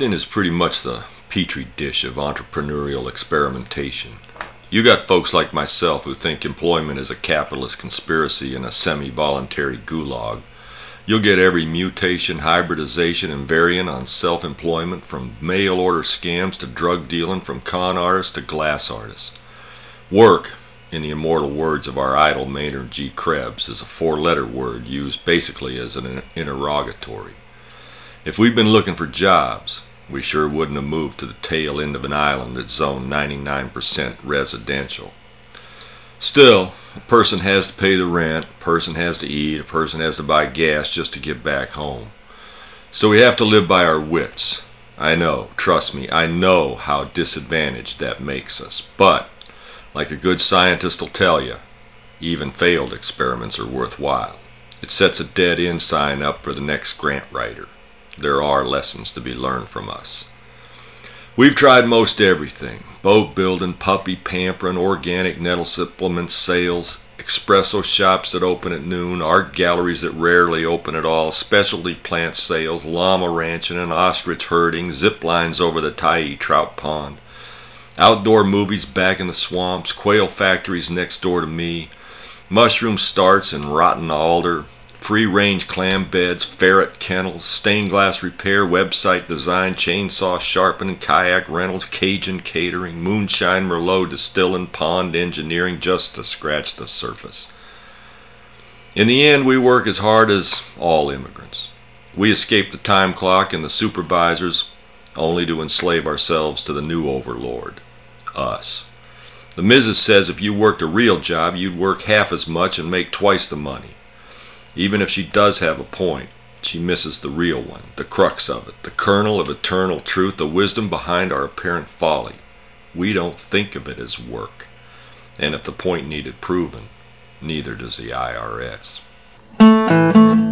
Boston is pretty much the petri dish of entrepreneurial experimentation. You got folks like myself who think employment is a capitalist conspiracy and a semi-voluntary gulag. You'll get every mutation, hybridization, and variant on self-employment, from mail-order scams to drug dealing, from con artists to glass artists. Work, in the immortal words of our idol Maynard G. Krebs, is a four-letter word used basically as an interrogatory. If we'd been looking for jobs, we sure wouldn't have moved to the tail end of an island that's zoned 99% residential. Still, a person has to pay the rent, a person has to eat, a person has to buy gas just to get back home. So we have to live by our wits. I know, trust me, I know how disadvantaged that makes us. But, like a good scientist will tell you, even failed experiments are worthwhile. It sets a dead-end sign up for the next grant writer. There are lessons to be learned from us. We've tried most everything: boat building, puppy pampering, organic nettle supplement sales, espresso shops that open at noon, art galleries that rarely open at all, specialty plant sales, llama ranching and ostrich herding, zip lines over the Tyee trout pond, outdoor movies back in the swamps, quail factories next door to me, mushroom starts and rotten alder, free-range clam beds, ferret kennels, stained glass repair, website design, chainsaw sharpening, kayak rentals, Cajun catering, moonshine, Merlot distilling, pond engineering, just to scratch the surface. In the end, we work as hard as all immigrants. We escape the time clock and the supervisors only to enslave ourselves to the new overlord, us. The Mrs. says if you worked a real job, you'd work half as much and make twice the money. Even if she does have a point, she misses the real one, the crux of it, the kernel of eternal truth, the wisdom behind our apparent folly. We don't think of it as work. And if the point needed proven, neither does the IRS.